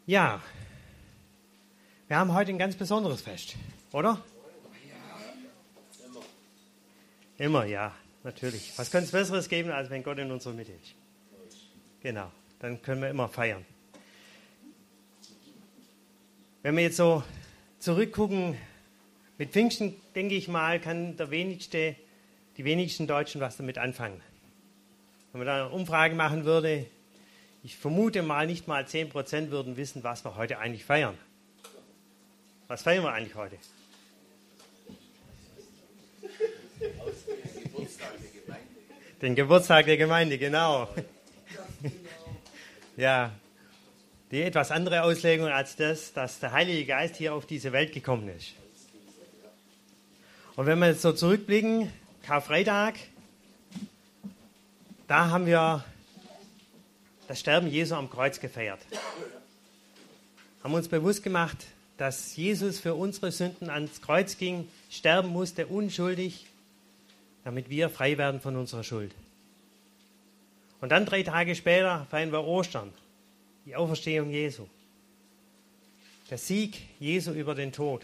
Ja, wir haben heute ein ganz besonderes Fest, oder? Immer, ja, natürlich. Was könnte es Besseres geben, als wenn Gott in unserer Mitte ist? Genau, dann können wir immer feiern. Wenn wir jetzt so zurückgucken, mit Pfingsten, denke ich mal, kann die wenigsten Deutschen was damit anfangen. Wenn man da eine Umfrage machen würde, ich vermute mal, nicht mal 10% würden wissen, was wir heute eigentlich feiern. Was feiern wir eigentlich heute? Den Geburtstag der Gemeinde, genau. Ja, die etwas andere Auslegung als das, dass der Heilige Geist hier auf diese Welt gekommen ist. Und wenn wir jetzt so zurückblicken, Karfreitag, da haben wir das Sterben Jesu am Kreuz gefeiert. Haben uns bewusst gemacht, dass Jesus für unsere Sünden ans Kreuz ging, sterben musste, unschuldig, damit wir frei werden von unserer Schuld. Und dann 3 Tage später feiern wir Ostern, die Auferstehung Jesu. Der Sieg Jesu über den Tod.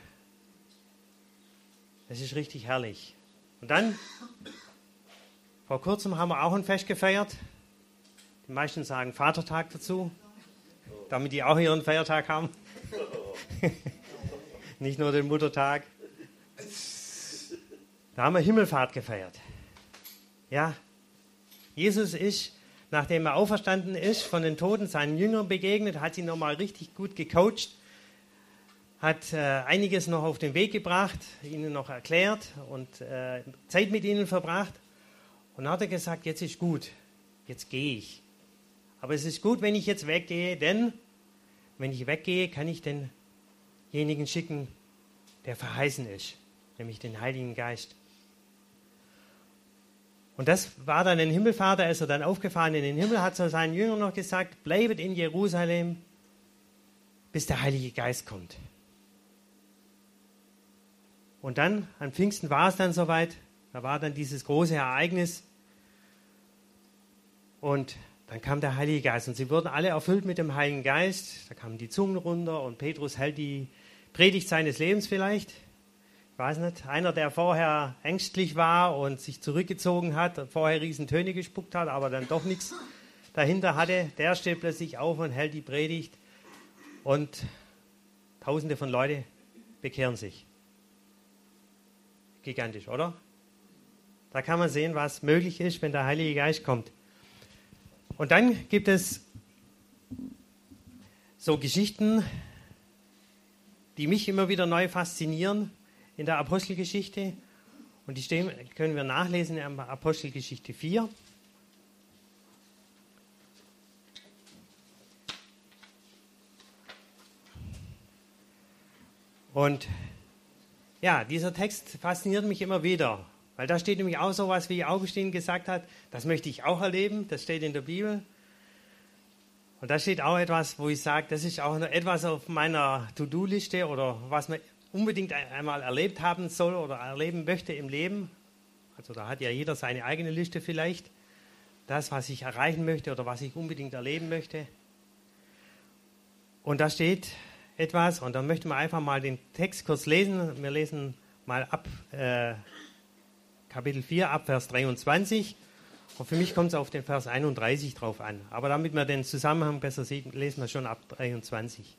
Das ist richtig herrlich. Und dann, vor kurzem haben wir auch ein Fest gefeiert. Die meisten sagen Vatertag dazu, damit die auch ihren Feiertag haben. Nicht nur den Muttertag. Da haben wir Himmelfahrt gefeiert. Ja, Jesus ist, nachdem er auferstanden ist, von den Toten seinen Jüngern begegnet, hat sie nochmal richtig gut gecoacht, hat einiges noch auf den Weg gebracht, ihnen noch erklärt und Zeit mit ihnen verbracht. Und dann hat er gesagt, jetzt ist gut, jetzt gehe ich. Aber es ist gut, wenn ich jetzt weggehe, denn wenn ich weggehe, kann ich denjenigen schicken, der verheißen ist, nämlich den Heiligen Geist. Und das war dann ein Himmelfahrt, da ist er dann aufgefahren in den Himmel, hat zu seinen Jüngern noch gesagt, bleibet in Jerusalem, bis der Heilige Geist kommt. Und dann, an Pfingsten war es dann soweit, da war dann dieses große Ereignis und dann kam der Heilige Geist und sie wurden alle erfüllt mit dem Heiligen Geist. Da kamen die Zungen runter und Petrus hält die Predigt seines Lebens vielleicht. Ich weiß nicht, einer, der vorher ängstlich war und sich zurückgezogen hat, vorher Riesentöne gespuckt hat, aber dann doch nichts dahinter hatte, der steht plötzlich auf und hält die Predigt und Tausende von Leuten bekehren sich. Gigantisch, oder? Da kann man sehen, was möglich ist, wenn der Heilige Geist kommt. Und dann gibt es so Geschichten, die mich immer wieder neu faszinieren in der Apostelgeschichte. Und die können wir nachlesen in Apostelgeschichte 4. Und ja, dieser Text fasziniert mich immer wieder. Weil da steht nämlich auch so was, wie Augustin gesagt hat, das möchte ich auch erleben, das steht in der Bibel. Und da steht auch etwas, wo ich sage, das ist auch noch etwas auf meiner To-Do-Liste oder was man unbedingt einmal erlebt haben soll oder erleben möchte im Leben. Also da hat ja jeder seine eigene Liste vielleicht. Das, was ich erreichen möchte oder was ich unbedingt erleben möchte. Und da steht etwas, und dann möchten wir einfach mal den Text kurz lesen. Wir lesen mal ab Kapitel 4 ab Vers 23 und für mich kommt es auf den Vers 31 drauf an. Aber damit man den Zusammenhang besser sieht, lesen wir schon ab 23.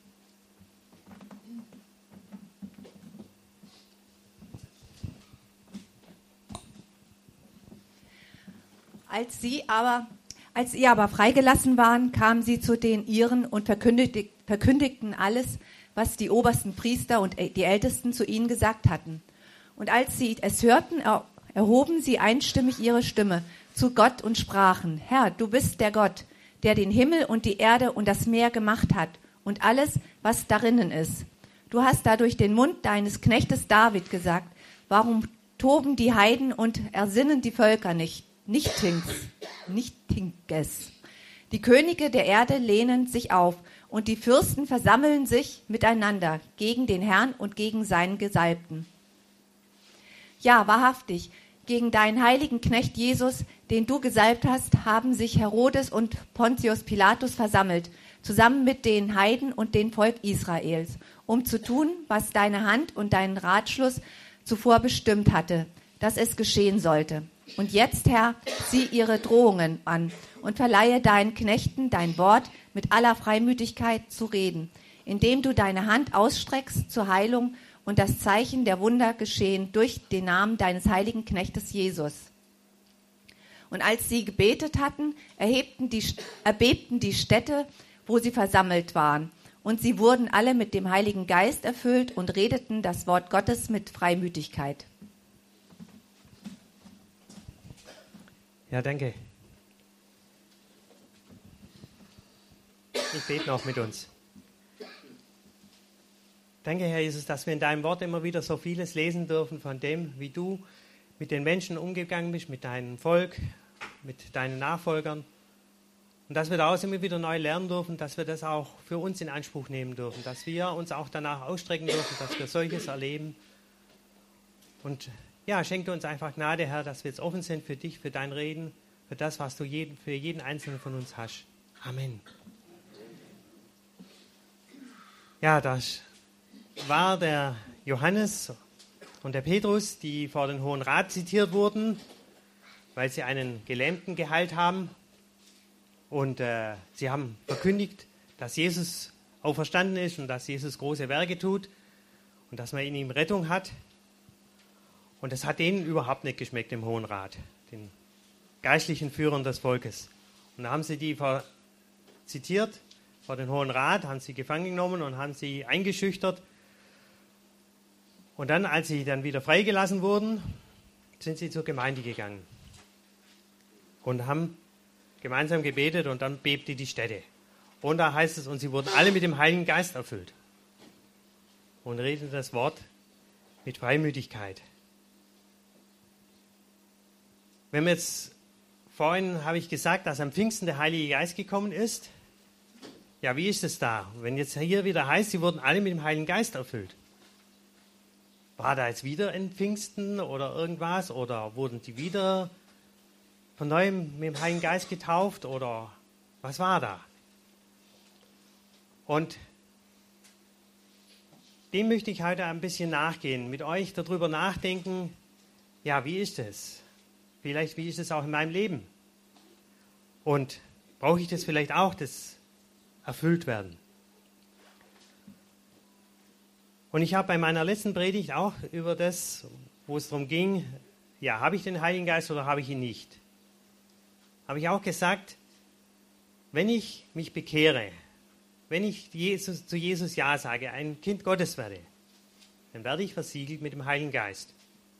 Als sie aber freigelassen waren, kamen sie zu den Ihren und verkündigten alles, was die obersten Priester und die Ältesten zu ihnen gesagt hatten. Und als sie es hörten, erhoben sie einstimmig ihre Stimme zu Gott und sprachen, Herr, du bist der Gott, der den Himmel und die Erde und das Meer gemacht hat und alles, was darinnen ist. Du hast da durch den Mund deines Knechtes David gesagt, warum toben die Heiden und ersinnen die Völker nichtiges. Die Könige der Erde lehnen sich auf und die Fürsten versammeln sich miteinander gegen den Herrn und gegen seinen Gesalbten. Ja, wahrhaftig, gegen deinen heiligen Knecht Jesus, den du gesalbt hast, haben sich Herodes und Pontius Pilatus versammelt, zusammen mit den Heiden und dem Volk Israels, um zu tun, was deine Hand und dein Ratschluss zuvor bestimmt hatte, dass es geschehen sollte. Und jetzt, Herr, sieh ihre Drohungen an und verleihe deinen Knechten dein Wort mit aller Freimütigkeit zu reden, indem du deine Hand ausstreckst zur Heilung und das Zeichen der Wunder geschehen durch den Namen deines heiligen Knechtes Jesus. Und als sie gebetet hatten, erbebten die Städte, wo sie versammelt waren. Und sie wurden alle mit dem Heiligen Geist erfüllt und redeten das Wort Gottes mit Freimütigkeit. Ja, danke. Ich bete noch mit uns. Danke, Herr Jesus, dass wir in deinem Wort immer wieder so vieles lesen dürfen von dem, wie du mit den Menschen umgegangen bist, mit deinem Volk, mit deinen Nachfolgern. Und dass wir daraus immer wieder neu lernen dürfen, dass wir das auch für uns in Anspruch nehmen dürfen, dass wir uns auch danach ausstrecken dürfen, dass wir solches erleben. Und ja, schenke uns einfach Gnade, Herr, dass wir jetzt offen sind für dich, für dein Reden, für das, was du für jeden Einzelnen von uns hast. Amen. Ja, das war der Johannes und der Petrus, die vor den Hohen Rat zitiert wurden, weil sie einen Gelähmten geheilt haben. Und sie haben verkündigt, dass Jesus auferstanden ist und dass Jesus große Werke tut und dass man in ihm Rettung hat. Und das hat denen überhaupt nicht geschmeckt im Hohen Rat, den geistlichen Führern des Volkes. Und da haben sie die zitiert vor den Hohen Rat, haben sie gefangen genommen und haben sie eingeschüchtert. Und dann, als sie dann wieder freigelassen wurden, sind sie zur Gemeinde gegangen und haben gemeinsam gebetet und dann bebte die Stätte. Und da heißt es, und sie wurden alle mit dem Heiligen Geist erfüllt und redeten das Wort mit Freimütigkeit. Wenn wir jetzt, vorhin habe ich gesagt, dass am Pfingsten der Heilige Geist gekommen ist. Ja, wie ist es da? Wenn jetzt hier wieder heißt, sie wurden alle mit dem Heiligen Geist erfüllt. War da jetzt wieder ein Pfingsten oder irgendwas? Oder wurden die wieder von neuem mit dem Heiligen Geist getauft? Oder was war da? Und dem möchte ich heute ein bisschen nachgehen, mit euch darüber nachdenken, ja, wie ist es? Vielleicht, wie ist es auch in meinem Leben? Und brauche ich das vielleicht auch, das erfüllt werden? Und ich habe bei meiner letzten Predigt auch über das, wo es darum ging, ja, habe ich den Heiligen Geist oder habe ich ihn nicht? Habe ich auch gesagt, wenn ich mich bekehre, wenn ich zu Jesus Ja sage, ein Kind Gottes werde, dann werde ich versiegelt mit dem Heiligen Geist.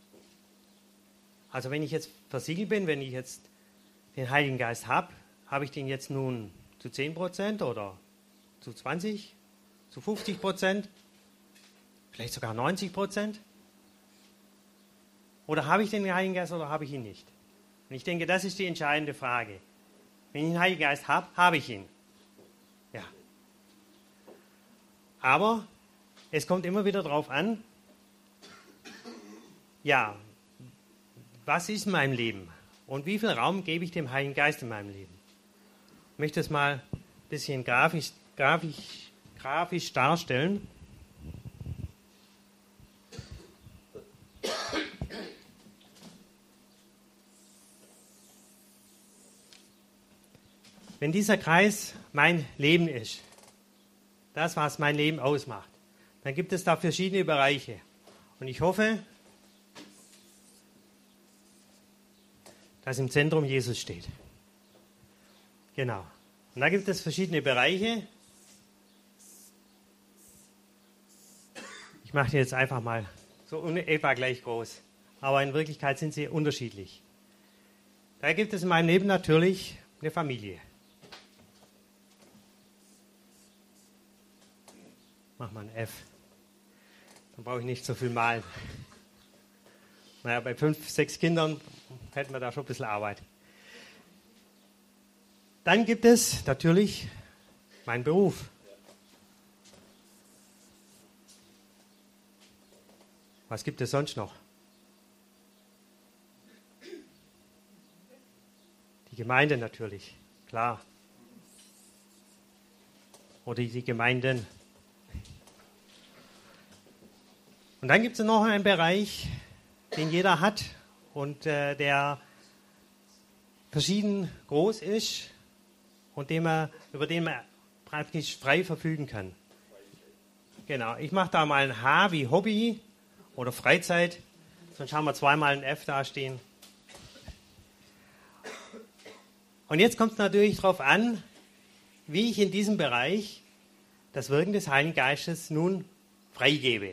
Also wenn ich jetzt versiegelt bin, wenn ich jetzt den Heiligen Geist habe, habe ich den jetzt nun zu 10% oder zu 20%, zu 50%, vielleicht sogar 90%? Oder habe ich den Heiligen Geist oder habe ich ihn nicht? Und ich denke, das ist die entscheidende Frage. Wenn ich den Heiligen Geist habe, habe ich ihn. Ja. Aber es kommt immer wieder darauf an, ja, was ist in meinem Leben? Und wie viel Raum gebe ich dem Heiligen Geist in meinem Leben? Ich möchte es mal ein bisschen grafisch darstellen. Wenn dieser Kreis mein Leben ist, das, was mein Leben ausmacht, dann gibt es da verschiedene Bereiche. Und ich hoffe, dass im Zentrum Jesus steht. Genau. Und da gibt es verschiedene Bereiche. Ich mache die jetzt einfach mal so etwa gleich groß. Aber in Wirklichkeit sind sie unterschiedlich. Da gibt es in meinem Leben natürlich eine Familie. Mach mal ein F. Dann brauche ich nicht so viel malen. Naja, bei 5, 6 Kindern hätten wir da schon ein bisschen Arbeit. Dann gibt es natürlich meinen Beruf. Was gibt es sonst noch? Die Gemeinde natürlich, klar. oder die Gemeinden. Und dann gibt es noch einen Bereich, den jeder hat und der verschieden groß ist und über den man praktisch frei verfügen kann. Genau, ich mache da mal ein H wie Hobby oder Freizeit, sonst haben wir zweimal ein F da stehen. Und jetzt kommt es natürlich darauf an, wie ich in diesem Bereich das Wirken des Heiligen Geistes nun freigebe.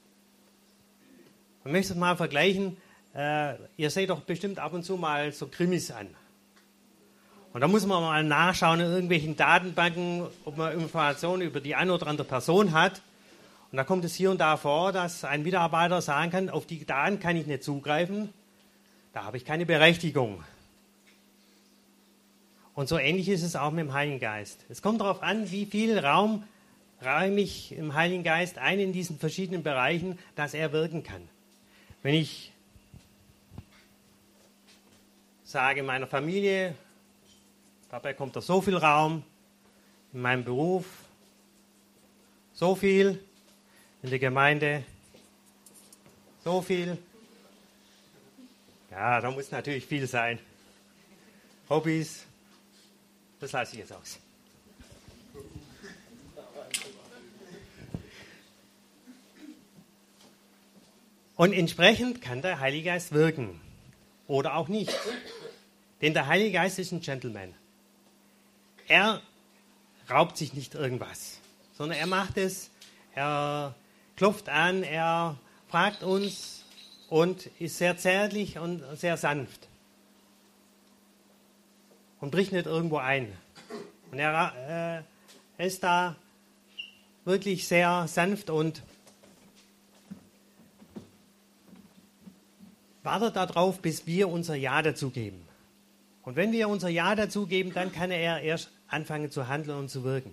Ich möchte es mal vergleichen, ihr seht doch bestimmt ab und zu mal so Krimis an. Und da muss man mal nachschauen in irgendwelchen Datenbanken, ob man Informationen über die eine oder andere Person hat. Und da kommt es hier und da vor, dass ein Mitarbeiter sagen kann, auf die Daten kann ich nicht zugreifen, da habe ich keine Berechtigung. Und so ähnlich ist es auch mit dem Heiligen Geist. Es kommt darauf an, wie viel Raum räume ich im Heiligen Geist ein in diesen verschiedenen Bereichen, dass er wirken kann. Wenn ich sage meiner Familie, dabei kommt da so viel Raum, in meinem Beruf so viel, in der Gemeinde so viel. Ja, da muss natürlich viel sein. Hobbys, das lasse ich jetzt aus. Und entsprechend kann der Heilige Geist wirken oder auch nicht. Denn der Heilige Geist ist ein Gentleman. Er raubt sich nicht irgendwas, sondern er macht es, er klopft an, er fragt uns und ist sehr zärtlich und sehr sanft. Und bricht nicht irgendwo ein. Und er ist da wirklich sehr sanft und wartet darauf, bis wir unser Ja dazu geben. Und wenn wir unser Ja dazu geben, dann kann er erst anfangen zu handeln und zu wirken.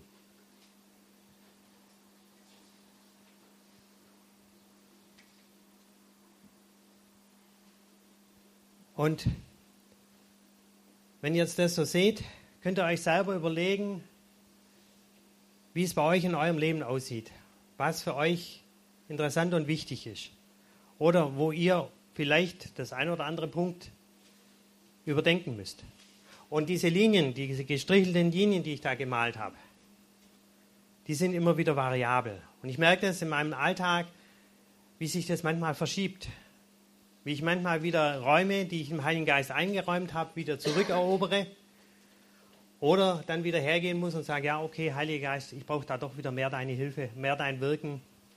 Und wenn ihr jetzt das so seht, könnt ihr euch selber überlegen, wie es bei euch in eurem Leben aussieht, was für euch interessant und wichtig ist. Oder wo ihr vielleicht das ein oder andere Punkt überdenken müsst. Und diese Linien, diese gestrichelten Linien, die ich da gemalt habe, die sind immer wieder variabel. Und ich merke das in meinem Alltag, wie sich das manchmal verschiebt. Wie ich manchmal wieder Räume, die ich im Heiligen Geist eingeräumt habe, wieder zurückerobere. Oder dann wieder hergehen muss und sage, ja, okay, Heiliger Geist, ich brauche da doch wieder mehr deine Hilfe, mehr dein Wirken.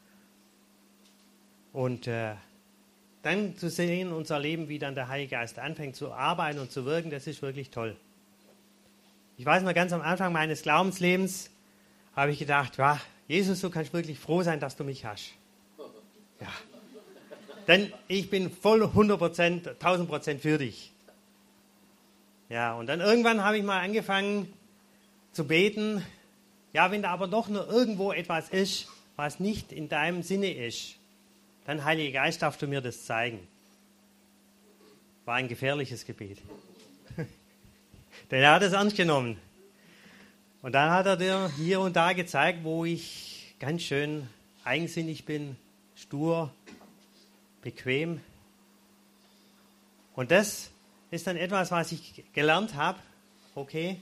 Und dann zu sehen, unser Leben, wie dann der Heilige Geist anfängt zu arbeiten und zu wirken, das ist wirklich toll. Ich weiß noch, ganz am Anfang meines Glaubenslebens habe ich gedacht, ja, Jesus, du kannst wirklich froh sein, dass du mich hast. Ja. Denn ich bin voll 100%, 1000% für dich. Ja, und dann irgendwann habe ich mal angefangen zu beten, ja, wenn da aber doch nur irgendwo etwas ist, was nicht in deinem Sinne ist, dann, Heiliger Geist, darfst du mir das zeigen. War ein gefährliches Gebet. Denn er hat es ernst genommen. Und dann hat er dir hier und da gezeigt, wo ich ganz schön eigensinnig bin, stur, bequem. Und das ist dann etwas, was ich gelernt habe. Okay,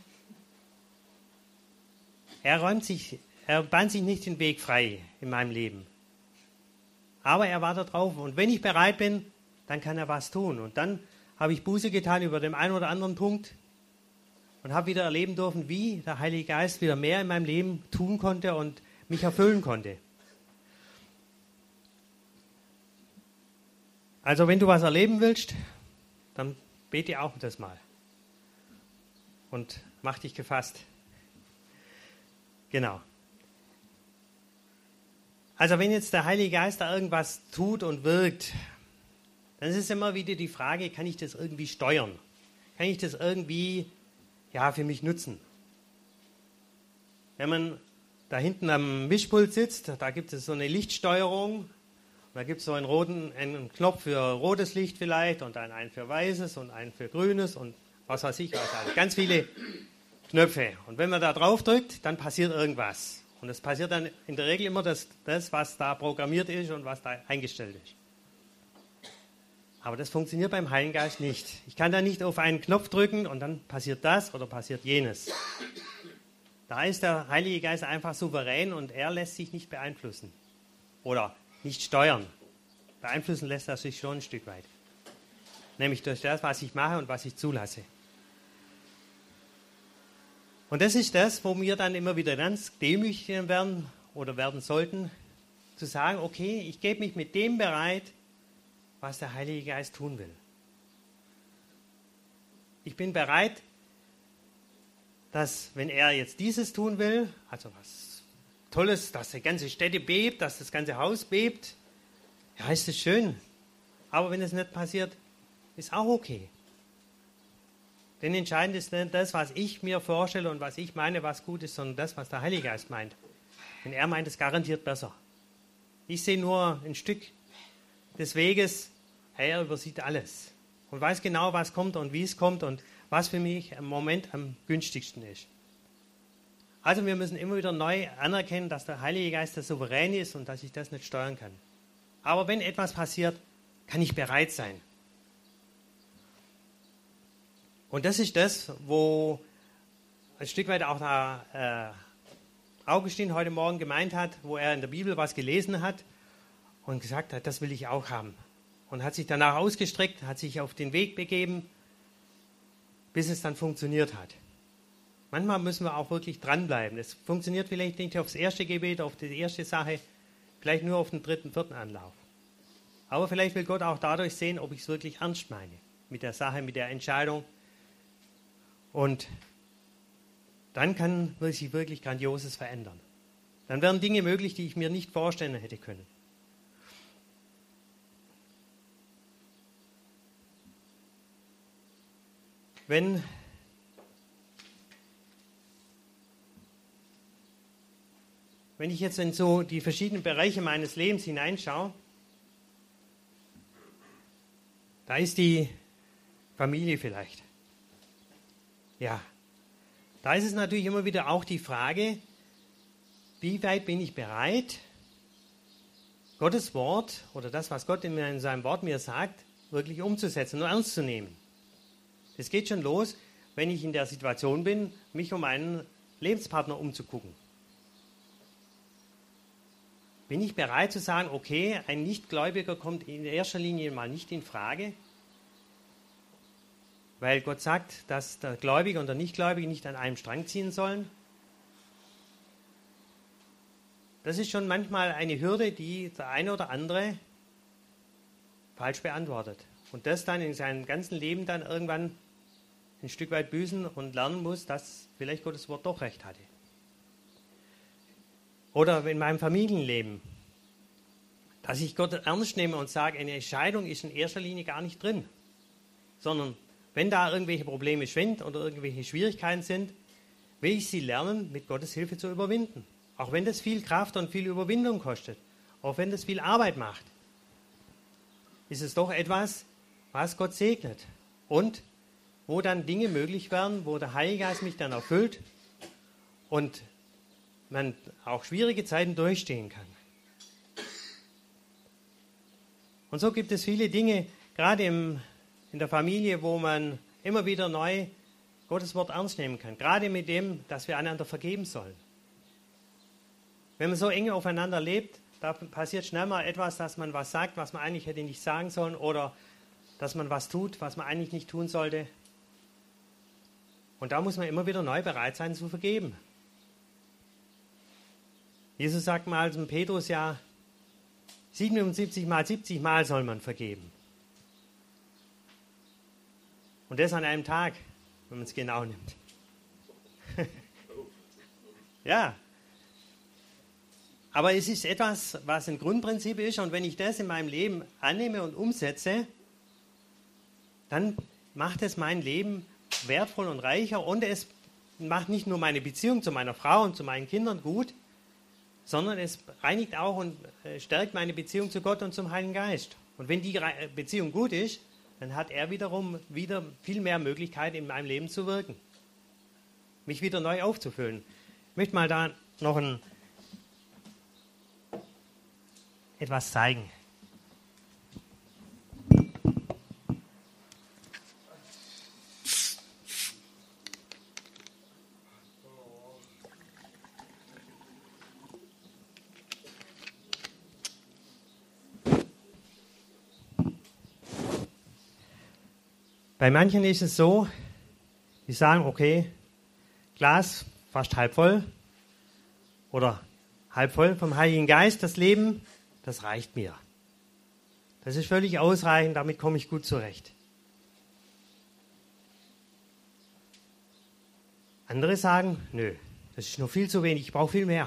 er bahnt sich nicht den Weg frei in meinem Leben. Aber er wartet drauf. Und wenn ich bereit bin, dann kann er was tun. Und dann habe ich Buße getan über den einen oder anderen Punkt und habe wieder erleben dürfen, wie der Heilige Geist wieder mehr in meinem Leben tun konnte und mich erfüllen konnte. Also wenn du was erleben willst, dann bete auch das mal. Und mach dich gefasst. Genau. Also wenn jetzt der Heilige Geist da irgendwas tut und wirkt, dann ist es immer wieder die Frage, kann ich das irgendwie steuern? Kann ich das irgendwie für mich nutzen? Wenn man da hinten am Mischpult sitzt, da gibt es so eine Lichtsteuerung. Da gibt es so einen Knopf für rotes Licht vielleicht und dann einen für weißes und einen für grünes und was weiß ich was. Also ganz viele Knöpfe. Und wenn man da drauf drückt, dann passiert irgendwas. Und es passiert dann in der Regel immer das, was da programmiert ist und was da eingestellt ist. Aber das funktioniert beim Heiligen Geist nicht. Ich kann da nicht auf einen Knopf drücken und dann passiert das oder passiert jenes. Da ist der Heilige Geist einfach souverän und er lässt sich nicht beeinflussen oder nicht steuern. Beeinflussen lässt er sich schon ein Stück weit. Nämlich durch das, was ich mache und was ich zulasse. Und das ist das, wo wir dann immer wieder ganz demütig werden oder werden sollten, zu sagen, okay, ich gebe mich mit dem bereit, was der Heilige Geist tun will. Ich bin bereit, dass, wenn er jetzt dieses tun will, also was Tolles, dass die ganze Stätte bebt, dass das ganze Haus bebt, ja, ist das schön. Aber wenn es nicht passiert, ist auch okay. Denn entscheidend ist nicht das, was ich mir vorstelle und was ich meine, was gut ist, sondern das, was der Heilige Geist meint. Denn er meint es garantiert besser. Ich sehe nur ein Stück des Weges, er übersieht alles und weiß genau, was kommt und wie es kommt und was für mich im Moment am günstigsten ist. Also wir müssen immer wieder neu anerkennen, dass der Heilige Geist der Souverän ist und dass ich das nicht steuern kann. Aber wenn etwas passiert, kann ich bereit sein. Und das ist das, wo ein Stück weit auch der Augustin heute Morgen gemeint hat, wo er in der Bibel was gelesen hat und gesagt hat, das will ich auch haben. Und hat sich danach ausgestreckt, hat sich auf den Weg begeben, bis es dann funktioniert hat. Manchmal müssen wir auch wirklich dranbleiben. Es funktioniert vielleicht nicht aufs erste Gebet, auf die erste Sache, vielleicht nur auf den dritten, vierten Anlauf. Aber vielleicht will Gott auch dadurch sehen, ob ich es wirklich ernst meine. Mit der Sache, mit der Entscheidung. Und dann kann sich wirklich Grandioses verändern. Dann werden Dinge möglich, die ich mir nicht vorstellen hätte können. Wenn ich jetzt in so die verschiedenen Bereiche meines Lebens hineinschaue, da ist die Familie vielleicht. Ja, da ist es natürlich immer wieder auch die Frage, wie weit bin ich bereit, Gottes Wort oder das, was Gott in seinem Wort mir sagt, wirklich umzusetzen und ernst zu nehmen. Es geht schon los, wenn ich in der Situation bin, mich um einen Lebenspartner umzugucken. Bin ich bereit zu sagen, okay, ein Nichtgläubiger kommt in erster Linie mal nicht in Frage, weil Gott sagt, dass der Gläubige und der Nichtgläubige nicht an einem Strang ziehen sollen? Das ist schon manchmal eine Hürde, die der eine oder andere falsch beantwortet. Und das dann in seinem ganzen Leben dann irgendwann ein Stück weit büßen und lernen muss, dass vielleicht Gottes Wort doch recht hatte. Oder in meinem Familienleben, dass ich Gott ernst nehme und sage, eine Entscheidung ist in erster Linie gar nicht drin, sondern wenn da irgendwelche Probleme schwingen oder irgendwelche Schwierigkeiten sind, will ich sie lernen, mit Gottes Hilfe zu überwinden. Auch wenn das viel Kraft und viel Überwindung kostet, auch wenn das viel Arbeit macht, ist es doch etwas, was Gott segnet und wo dann Dinge möglich werden, wo der Heilige Geist mich dann erfüllt und man auch schwierige Zeiten durchstehen kann. Und so gibt es viele Dinge, gerade in der Familie, wo man immer wieder neu Gottes Wort ernst nehmen kann. Gerade mit dem, dass wir einander vergeben sollen. Wenn man so eng aufeinander lebt, da passiert schnell mal etwas, dass man was sagt, was man eigentlich hätte nicht sagen sollen, oder dass man was tut, was man eigentlich nicht tun sollte. Und da muss man immer wieder neu bereit sein zu vergeben. Jesus sagt mal zum Petrus ja, 77 mal 70 Mal soll man vergeben. Und das an einem Tag, wenn man es genau nimmt. Ja. Aber es ist etwas, was ein Grundprinzip ist, und wenn ich das in meinem Leben annehme und umsetze, dann macht es mein Leben wertvoll und reicher, und es macht nicht nur meine Beziehung zu meiner Frau und zu meinen Kindern gut, sondern es reinigt auch und stärkt meine Beziehung zu Gott und zum Heiligen Geist. Und wenn die Beziehung gut ist, dann hat er wiederum wieder viel mehr Möglichkeiten in meinem Leben zu wirken, mich wieder neu aufzufüllen. Ich möchte mal da noch ein etwas zeigen. Bei manchen ist es so, die sagen, okay, Glas fast halb voll oder halb voll vom Heiligen Geist, das Leben, das reicht mir. Das ist völlig ausreichend, damit komme ich gut zurecht. Andere sagen, nö, das ist noch viel zu wenig, ich brauche viel mehr.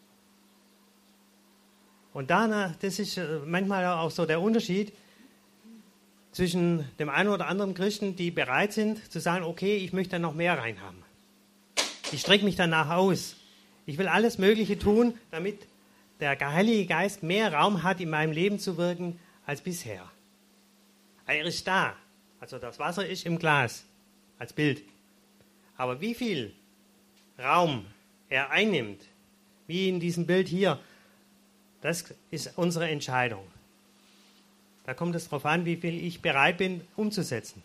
Und das ist manchmal auch so der Unterschied zwischen dem einen oder anderen Christen, die bereit sind zu sagen, okay, ich möchte da noch mehr reinhaben. Ich strecke mich danach aus. Ich will alles Mögliche tun, damit der Heilige Geist mehr Raum hat, in meinem Leben zu wirken, als bisher. Er ist da. Also das Wasser ist im Glas, als Bild. Aber wie viel Raum er einnimmt, wie in diesem Bild hier, das ist unsere Entscheidung. Da kommt es darauf an, wie viel ich bereit bin, umzusetzen.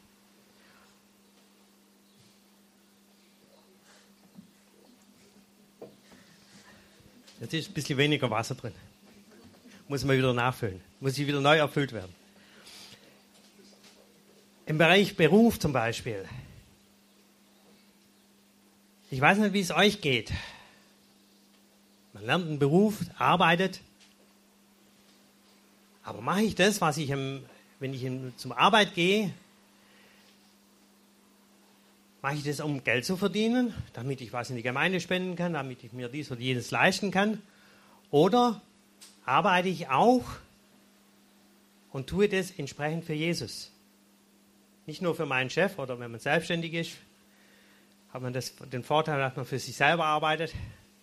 Jetzt ist ein bisschen weniger Wasser drin. Muss man wieder nachfüllen. Muss wieder neu erfüllt werden. Im Bereich Beruf zum Beispiel. Ich weiß nicht, wie es euch geht. Man lernt einen Beruf, arbeitet. Aber mache ich das, was ich, wenn ich zum Arbeit gehe, mache ich das, um Geld zu verdienen, damit ich was in die Gemeinde spenden kann, damit ich mir dies oder jenes leisten kann? Oder arbeite ich auch und tue das entsprechend für Jesus? Nicht nur für meinen Chef oder wenn man selbstständig ist, hat man den Vorteil, dass man für sich selber arbeitet.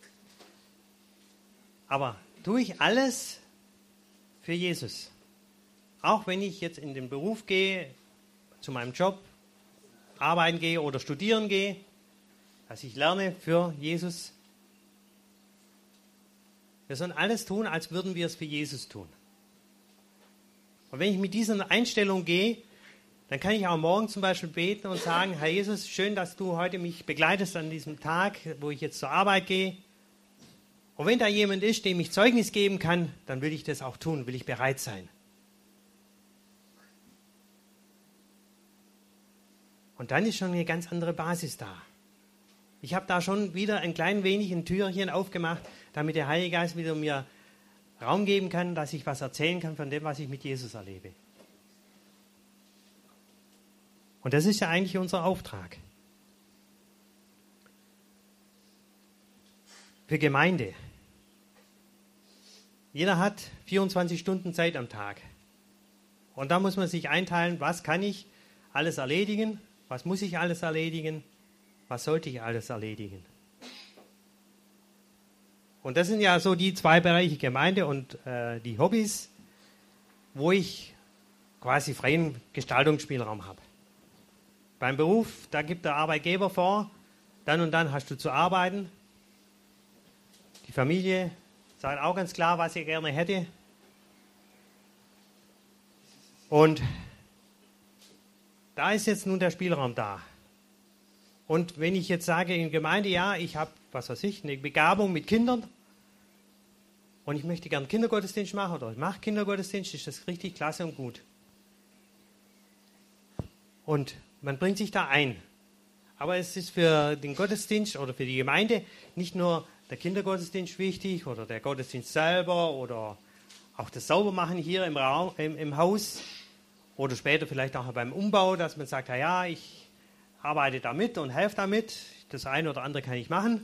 Aber tue ich alles für Jesus? Auch wenn ich jetzt in den Beruf gehe, zu meinem Job, arbeiten gehe oder studieren gehe, dass ich lerne für Jesus. Wir sollen alles tun, als würden wir es für Jesus tun. Und wenn ich mit dieser Einstellung gehe, dann kann ich auch morgen zum Beispiel beten und sagen, Herr Jesus, schön, dass du heute mich begleitest an diesem Tag, wo ich jetzt zur Arbeit gehe. Und wenn da jemand ist, dem ich Zeugnis geben kann, dann will ich das auch tun, will ich bereit sein. Und dann ist schon eine ganz andere Basis da. Ich habe da schon wieder ein klein wenig ein Türchen aufgemacht, damit der Heilige Geist wieder mir Raum geben kann, dass ich was erzählen kann von dem, was ich mit Jesus erlebe. Und das ist ja eigentlich unser Auftrag. Für Gemeinde. Jeder hat 24 Stunden Zeit am Tag. Und da muss man sich einteilen, was kann ich alles erledigen, was muss ich alles erledigen, was sollte ich alles erledigen. Und das sind ja so die zwei Bereiche, Gemeinde und die Hobbys, wo ich quasi freien Gestaltungsspielraum habe. Beim Beruf, da gibt der Arbeitgeber vor, dann und dann hast du zu arbeiten. Die Familie sagt auch ganz klar, was sie gerne hätte. Und da ist jetzt nun der Spielraum da. Und wenn ich jetzt sage in Gemeinde, ja, ich habe, was weiß ich, eine Begabung mit Kindern und ich möchte gern Kindergottesdienst machen oder ich mache Kindergottesdienst, ist das richtig klasse und gut. Und man bringt sich da ein. Aber es ist für den Gottesdienst oder für die Gemeinde nicht nur der Kindergottesdienst wichtig oder der Gottesdienst selber oder auch das Saubermachen hier im Raum, im Haus oder später vielleicht auch beim Umbau, dass man sagt, ja, ich arbeite da mit und helfe damit. Das eine oder andere kann ich machen.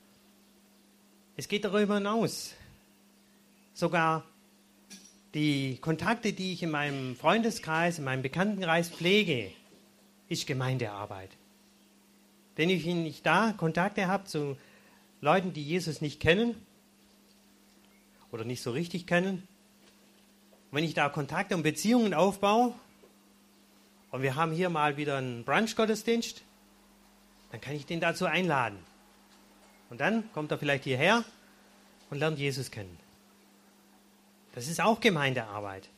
Es geht darüber hinaus. Sogar die Kontakte, die ich in meinem Freundeskreis, in meinem Bekanntenkreis pflege, ist Gemeindearbeit. Wenn ich da Kontakte habe zu Leuten, die Jesus nicht kennen oder nicht so richtig kennen, wenn ich da Kontakte und Beziehungen aufbaue und wir haben hier mal wieder einen Brunch-Gottesdienst, dann kann ich den dazu einladen. Und dann kommt er vielleicht hierher und lernt Jesus kennen. Das ist auch Gemeindearbeit.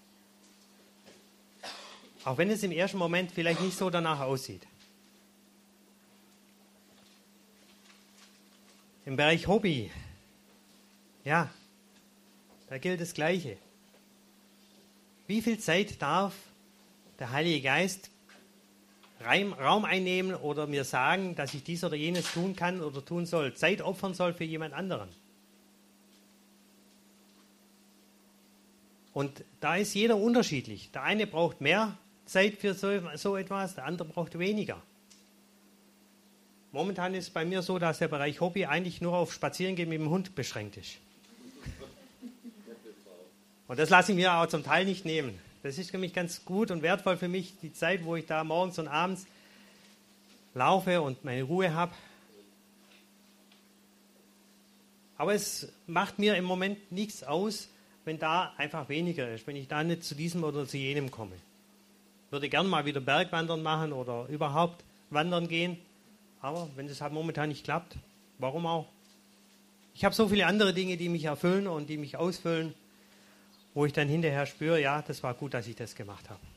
Auch wenn es im ersten Moment vielleicht nicht so danach aussieht. Im Bereich Hobby, ja, da gilt das Gleiche. Wie viel Zeit darf der Heilige Geist Raum einnehmen oder mir sagen, dass ich dies oder jenes tun kann oder tun soll, Zeit opfern soll für jemand anderen? Und da ist jeder unterschiedlich. Der eine braucht mehr Zeit für so etwas, der andere braucht weniger. Momentan ist es bei mir so, dass der Bereich Hobby eigentlich nur auf Spazierengehen mit dem Hund beschränkt ist. Und das lasse ich mir auch zum Teil nicht nehmen. Das ist für mich ganz gut und wertvoll für mich, die Zeit, wo ich da morgens und abends laufe und meine Ruhe habe. Aber es macht mir im Moment nichts aus, wenn da einfach weniger ist, wenn ich da nicht zu diesem oder zu jenem komme. Ich würde gern mal wieder Bergwandern machen oder überhaupt wandern gehen, aber wenn das halt momentan nicht klappt, warum auch? Ich habe so viele andere Dinge, die mich erfüllen und die mich ausfüllen, wo ich dann hinterher spüre, ja, das war gut, dass ich das gemacht habe.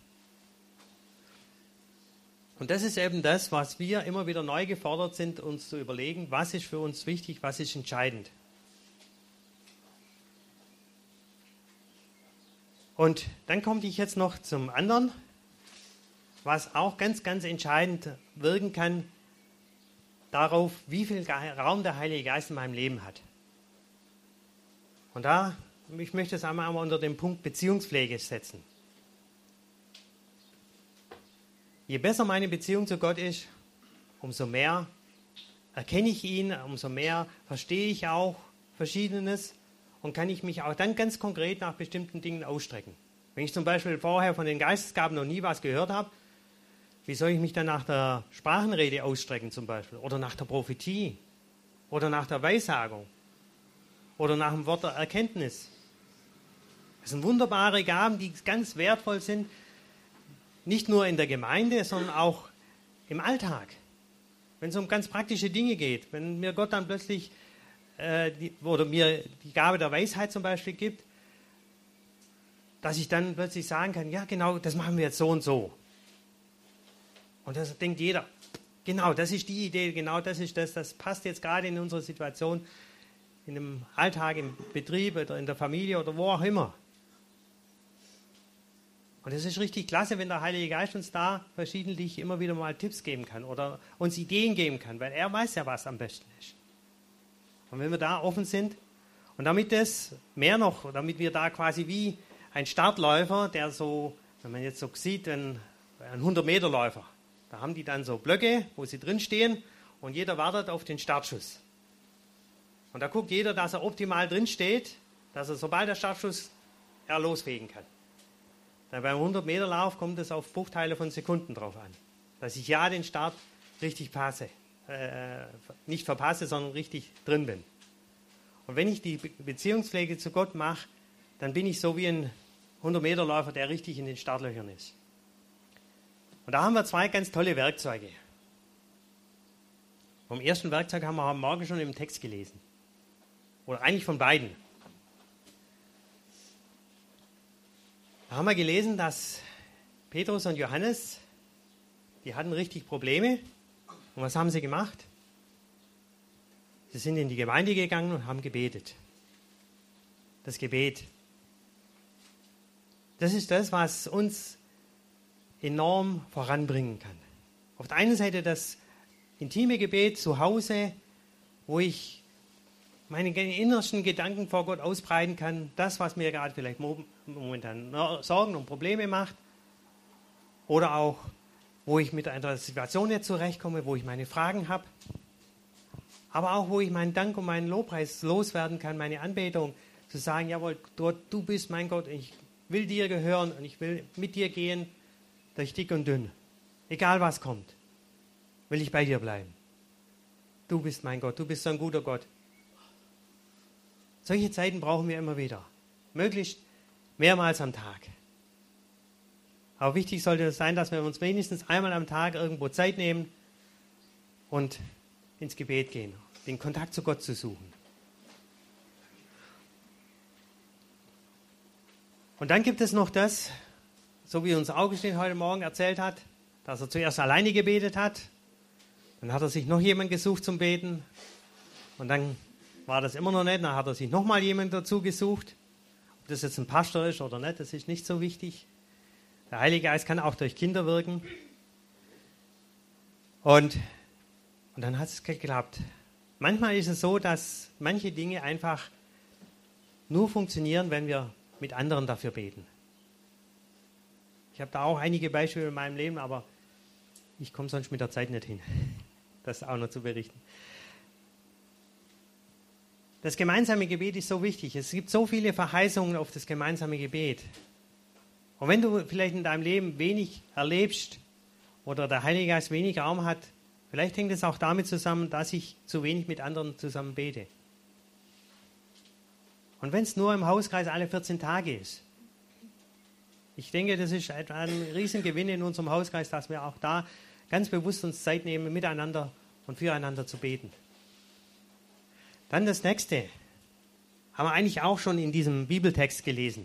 Und das ist eben das, was wir immer wieder neu gefordert sind, uns zu überlegen, was ist für uns wichtig, was ist entscheidend. Und dann komme ich jetzt noch zum anderen, was auch ganz, ganz entscheidend wirken kann, darauf, wie viel Raum der Heilige Geist in meinem Leben hat. Und ich möchte es einmal unter dem Punkt Beziehungspflege setzen. Je besser meine Beziehung zu Gott ist, umso mehr erkenne ich ihn, umso mehr verstehe ich auch Verschiedenes und kann ich mich auch dann ganz konkret nach bestimmten Dingen ausstrecken. Wenn ich zum Beispiel vorher von den Geistesgaben noch nie was gehört habe, wie soll ich mich dann nach der Sprachenrede ausstrecken zum Beispiel? Oder nach der Prophetie? Oder nach der Weissagung? Oder nach dem Wort der Erkenntnis? Das sind wunderbare Gaben, die ganz wertvoll sind, nicht nur in der Gemeinde, sondern auch im Alltag. Wenn es um ganz praktische Dinge geht, wenn mir Gott dann plötzlich oder mir die Gabe der Weisheit zum Beispiel gibt, dass ich dann plötzlich sagen kann, ja genau, das machen wir jetzt so und so. Und das denkt jeder, genau, das ist die Idee, genau das ist das passt jetzt gerade in unsere Situation, in dem Alltag, im Betrieb oder in der Familie oder wo auch immer. Und es ist richtig klasse, wenn der Heilige Geist uns da verschiedentlich immer wieder mal Tipps geben kann oder uns Ideen geben kann, weil er weiß ja, was am besten ist. Und wenn wir da offen sind und damit wir da quasi wie ein Startläufer, der so, wenn man jetzt so sieht, ein 100-Meter-Läufer, da haben die dann so Blöcke, wo sie drin stehen und jeder wartet auf den Startschuss. Und da guckt jeder, dass er optimal drin steht, dass er, sobald der Startschuss losfegen kann. Dann beim 100-Meter-Lauf kommt es auf Bruchteile von Sekunden drauf an, dass ich ja den Start richtig passe, nicht verpasse, sondern richtig drin bin. Und wenn ich die Beziehungspflege zu Gott mache, dann bin ich so wie ein 100-Meter-Läufer, der richtig in den Startlöchern ist. Und da haben wir zwei ganz tolle Werkzeuge. Vom ersten Werkzeug haben wir heute Morgen schon im Text gelesen. Oder eigentlich von beiden. Da haben wir gelesen, dass Petrus und Johannes, die hatten richtig Probleme. Und was haben sie gemacht? Sie sind in die Gemeinde gegangen und haben gebetet. Das Gebet. Das ist das, was uns enorm voranbringen kann. Auf der einen Seite das intime Gebet zu Hause, wo ich meine innersten Gedanken vor Gott ausbreiten kann, das, was mir gerade vielleicht momentan Sorgen und Probleme macht, oder auch, wo ich mit einer Situation nicht zurechtkomme, wo ich meine Fragen habe, aber auch, wo ich meinen Dank und meinen Lobpreis loswerden kann, meine Anbetung, zu sagen, jawohl, du bist mein Gott, ich will dir gehören und ich will mit dir gehen, durch dick und dünn. Egal was kommt, will ich bei dir bleiben. Du bist mein Gott, du bist so ein guter Gott. Solche Zeiten brauchen wir immer wieder. Möglichst mehrmals am Tag. Aber wichtig sollte es sein, dass wir uns wenigstens einmal am Tag irgendwo Zeit nehmen und ins Gebet gehen, den Kontakt zu Gott zu suchen. Und dann gibt es noch das, so wie uns Augustin heute Morgen erzählt hat, dass er zuerst alleine gebetet hat. Dann hat er sich noch jemand gesucht zum Beten. Und dann war das immer noch nicht. Dann hat er sich nochmal jemand dazu gesucht. Ob das jetzt ein Pastor ist oder nicht, das ist nicht so wichtig. Der Heilige Geist kann auch durch Kinder wirken. Und dann hat es geklappt. Manchmal ist es so, dass manche Dinge einfach nur funktionieren, wenn wir mit anderen dafür beten. Ich habe da auch einige Beispiele in meinem Leben, aber ich komme sonst mit der Zeit nicht hin, das auch noch zu berichten. Das gemeinsame Gebet ist so wichtig. Es gibt so viele Verheißungen auf das gemeinsame Gebet. Und wenn du vielleicht in deinem Leben wenig erlebst oder der Heilige Geist wenig Raum hat, vielleicht hängt es auch damit zusammen, dass ich zu wenig mit anderen zusammen bete. Und wenn es nur im Hauskreis alle 14 Tage ist. Ich denke, das ist ein Riesengewinn in unserem Hauskreis, dass wir auch da ganz bewusst uns Zeit nehmen, miteinander und füreinander zu beten. Dann das Nächste. Haben wir eigentlich auch schon in diesem Bibeltext gelesen.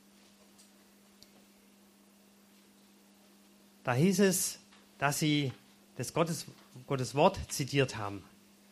Da hieß es, dass sie das Gottes Wort zitiert haben.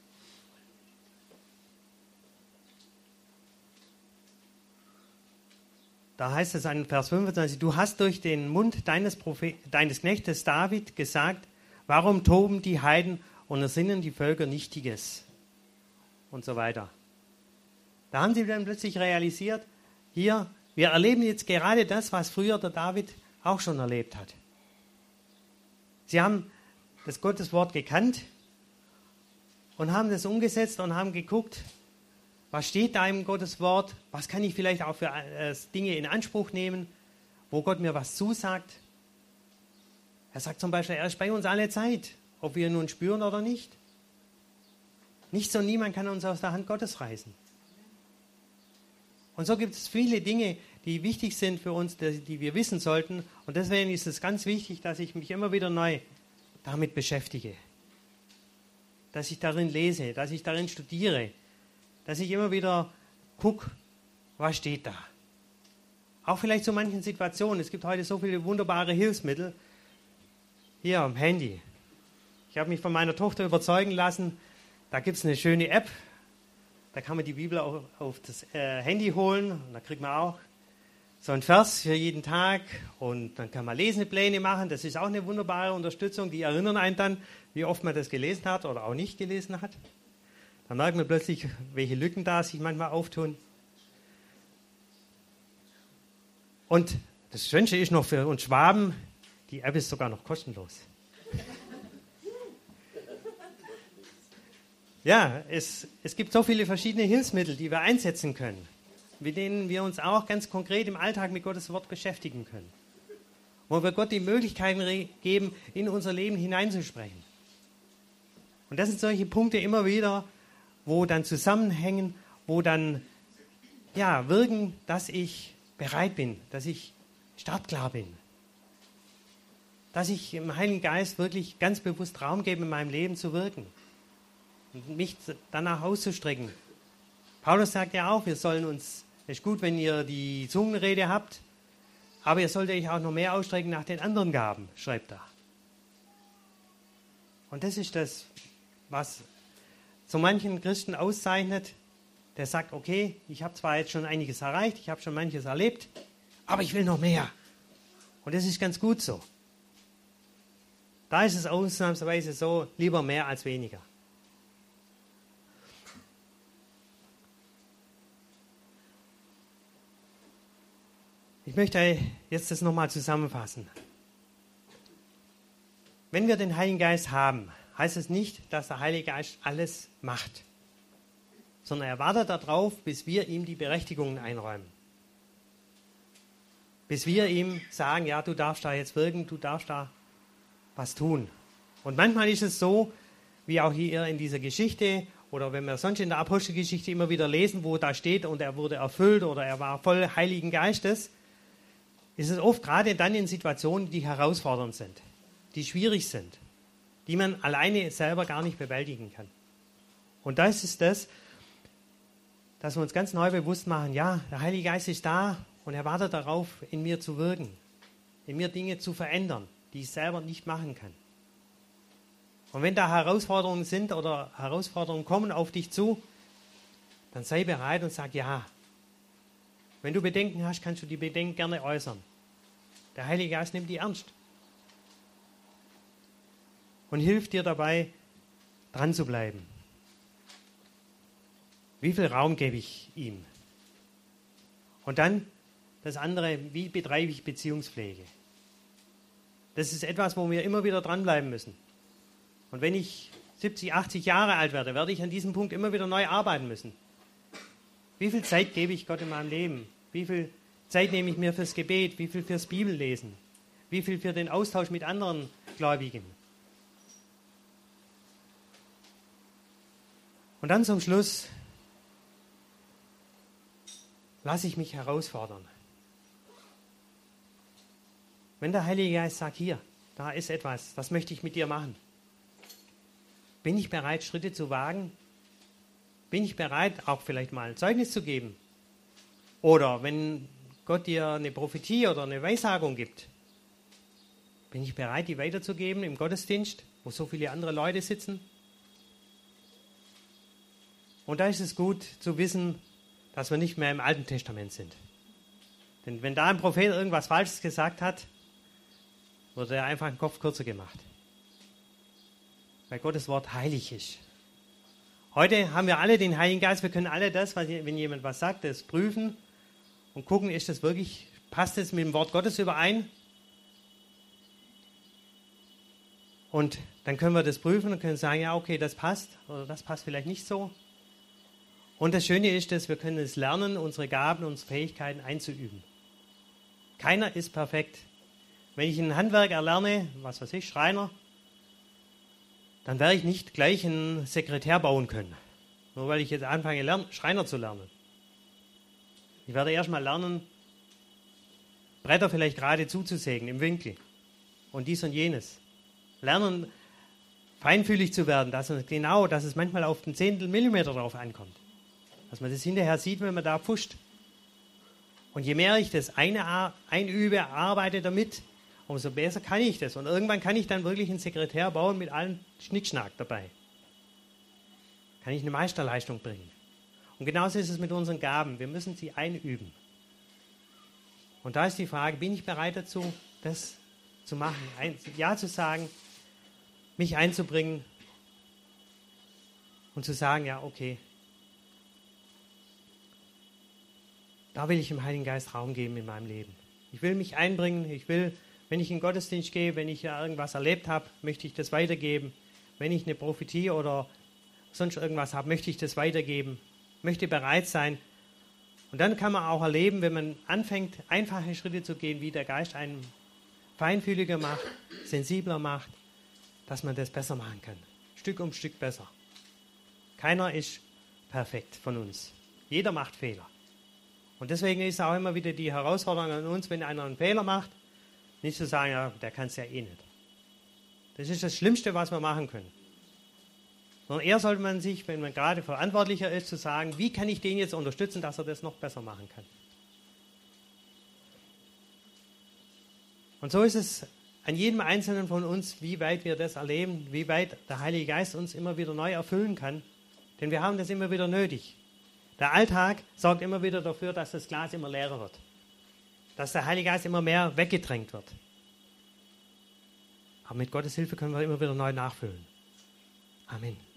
Da heißt es in Vers 25, du hast durch den Mund deines Knechtes David gesagt, warum toben die Heiden und ersinnen die Völker Nichtiges? Und so weiter. Da haben sie dann plötzlich realisiert, hier, wir erleben jetzt gerade das, was früher der David auch schon erlebt hat. Sie haben das Gotteswort gekannt und haben das umgesetzt und haben geguckt, was steht da im Gotteswort, was kann ich vielleicht auch für Dinge in Anspruch nehmen, wo Gott mir was zusagt. Er sagt zum Beispiel, er ist bei uns alle Zeit, ob wir ihn nun spüren oder nicht. Nichts und niemand kann uns aus der Hand Gottes reißen. Und so gibt es viele Dinge, die wichtig sind für uns, die wir wissen sollten. Und deswegen ist es ganz wichtig, dass ich mich immer wieder neu damit beschäftige. Dass ich darin lese, dass ich darin studiere, dass ich immer wieder gucke, was steht da. Auch vielleicht zu manchen Situationen. Es gibt heute so viele wunderbare Hilfsmittel. Hier am Handy. Ich habe mich von meiner Tochter überzeugen lassen, da gibt es eine schöne App. Da kann man die Bibel auf das Handy holen. Und da kriegt man auch so einen Vers für jeden Tag. Und dann kann man Lesepläne machen. Das ist auch eine wunderbare Unterstützung. Die erinnern einen dann, wie oft man das gelesen hat oder auch nicht gelesen hat. Dann merkt man plötzlich, welche Lücken da sich manchmal auftun. Und das Schönste ist noch für uns Schwaben, die App ist sogar noch kostenlos. Ja, es gibt so viele verschiedene Hilfsmittel, die wir einsetzen können, mit denen wir uns auch ganz konkret im Alltag mit Gottes Wort beschäftigen können. Wo wir Gott die Möglichkeiten geben, in unser Leben hineinzusprechen. Und das sind solche Punkte immer wieder, wo dann zusammenhängen, wo dann wirken, dass ich bereit bin, dass ich startklar bin. Dass ich dem Heiligen Geist wirklich ganz bewusst Raum gebe, in meinem Leben zu wirken. Und mich danach auszustrecken. Paulus sagt ja auch, es ist gut, wenn ihr die Zungenrede habt, aber ihr sollt euch auch noch mehr ausstrecken nach den anderen Gaben, schreibt er. Und das ist das, was so manchen Christen auszeichnet, der sagt, okay, ich habe zwar jetzt schon einiges erreicht, ich habe schon manches erlebt, aber ich will noch mehr. Und das ist ganz gut so. Da ist es ausnahmsweise so, lieber mehr als weniger. Ich möchte jetzt das nochmal zusammenfassen. Wenn wir den Heiligen Geist haben, heißt es nicht, dass der Heilige Geist alles macht, sondern er wartet darauf, bis wir ihm die Berechtigungen einräumen. Bis wir ihm sagen, ja, du darfst da jetzt wirken, du darfst da was tun. Und manchmal ist es so, wie auch hier in dieser Geschichte oder wenn wir sonst in der Apostelgeschichte immer wieder lesen, wo da steht und er wurde erfüllt oder er war voll Heiligen Geistes, ist es oft gerade dann in Situationen, die herausfordernd sind, die schwierig sind, die man alleine selber gar nicht bewältigen kann. Und das ist das, dass wir uns ganz neu bewusst machen, ja, der Heilige Geist ist da Und er wartet darauf, in mir zu wirken, in mir Dinge zu verändern, die ich selber nicht machen kann. Und wenn da Herausforderungen sind oder Herausforderungen kommen auf dich zu, dann sei bereit und sag ja. Wenn du Bedenken hast, kannst du die Bedenken gerne äußern. Der Heilige Geist nimmt die ernst und hilft dir dabei, dran zu bleiben. Wie viel Raum gebe ich ihm? Und dann das andere, wie betreibe ich Beziehungspflege? Das ist etwas, wo wir immer wieder dranbleiben müssen. Und wenn ich 70, 80 Jahre alt werde, werde ich an diesem Punkt immer wieder neu arbeiten müssen. Wie viel Zeit gebe ich Gott in meinem Leben? Wie viel Zeit nehme ich mir fürs Gebet? Wie viel fürs Bibellesen? Wie viel für den Austausch mit anderen Gläubigen? Und dann zum Schluss lasse ich mich herausfordern. Wenn der Heilige Geist sagt, hier, da ist etwas, das möchte ich mit dir machen. Bin ich bereit, Schritte zu wagen? Bin ich bereit, auch vielleicht mal ein Zeugnis zu geben? Oder wenn Gott dir eine Prophetie oder eine Weissagung gibt, bin ich bereit, die weiterzugeben im Gottesdienst, wo so viele andere Leute sitzen? Und da ist es gut zu wissen, dass wir nicht mehr im Alten Testament sind. Denn wenn da ein Prophet irgendwas Falsches gesagt hat, wurde er einfach den Kopf kürzer gemacht. Weil Gottes Wort heilig ist. Heute haben wir alle den Heiligen Geist, wir können alle das, wenn jemand was sagt, das prüfen und gucken, ist das wirklich, passt es mit dem Wort Gottes überein? Und dann können wir das prüfen und können sagen, ja, okay, das passt oder das passt vielleicht nicht so. Und das Schöne ist, dass wir können es lernen, unsere Gaben, unsere Fähigkeiten einzuüben. Keiner ist perfekt. Wenn ich ein Handwerk erlerne, was weiß ich, Schreiner, dann werde ich nicht gleich einen Sekretär bauen können. Nur weil ich jetzt anfange, Schreiner zu lernen. Ich werde erstmal lernen, Bretter vielleicht gerade zuzusägen im Winkel. Und dies und jenes. Lernen, feinfühlig zu werden, dass es manchmal auf den Zehntel Millimeter drauf ankommt. Dass man das hinterher sieht, wenn man da pfuscht. Und je mehr ich das einübe, arbeite damit, umso besser kann ich das. Und irgendwann kann ich dann wirklich einen Sekretär bauen mit allem Schnickschnack dabei. Kann ich eine Meisterleistung bringen. Und genauso ist es mit unseren Gaben. Wir müssen sie einüben. Und da ist die Frage, bin ich bereit dazu, das zu machen? Ja zu sagen, mich einzubringen und zu sagen, ja, okay, da will ich dem Heiligen Geist Raum geben in meinem Leben. Ich will mich einbringen, wenn ich in den Gottesdienst gehe, wenn ich ja irgendwas erlebt habe, möchte ich das weitergeben. Wenn ich eine Prophetie oder sonst irgendwas habe, möchte ich das weitergeben. Möchte bereit sein. Und dann kann man auch erleben, wenn man anfängt, einfache Schritte zu gehen, wie der Geist einen feinfühliger macht, sensibler macht, dass man das besser machen kann. Stück um Stück besser. Keiner ist perfekt von uns. Jeder macht Fehler. Und deswegen ist auch immer wieder die Herausforderung an uns, wenn einer einen Fehler macht, nicht zu sagen, ja, der kann es ja eh nicht. Das ist das Schlimmste, was wir machen können. Sondern eher sollte man sich, wenn man gerade verantwortlicher ist, zu sagen, wie kann ich den jetzt unterstützen, dass er das noch besser machen kann. Und so ist es an jedem Einzelnen von uns, wie weit wir das erleben, wie weit der Heilige Geist uns immer wieder neu erfüllen kann. Denn wir haben das immer wieder nötig. Der Alltag sorgt immer wieder dafür, dass das Glas immer leerer wird. Dass der Heilige Geist immer mehr weggedrängt wird. Aber mit Gottes Hilfe können wir immer wieder neu nachfüllen. Amen.